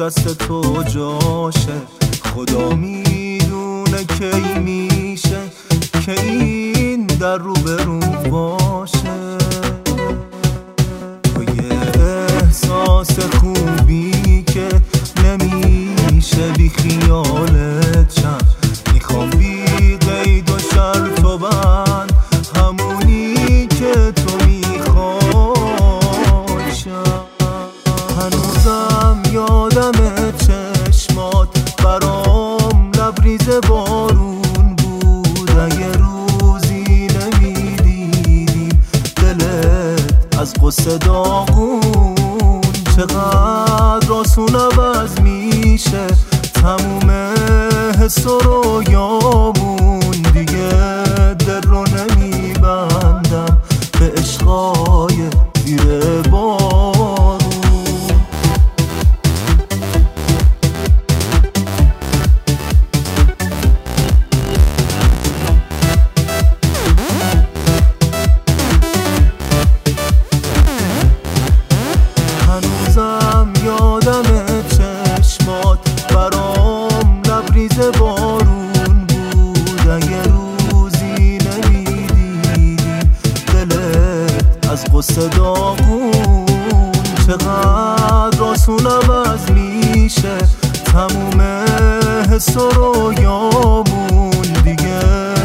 دست تو جاشه. خدا میدونه کی میشه که این در رو برون باشه. تو یه احساس خوبی که نمیشه بی خیالت شم. میخوام بی قید و شرط و بند همونی که تو میخوای شم. هنوزم یادم چشمات برام لبریز بارون بود. اگه روزی نمیدیدیم دلت از قصه داغون. چقدر آسون عوض میشه تموم حس و رویامون. دیگه دل رو نمیبندم به عشقای زیر بارون. هنوزم یادم چشمات برام لبریز بارون بود. اگه روزی نمیدیدیم دلت از قصه داغون. چقدر آسون عوض میشه تموم حس و رویامون. دیگه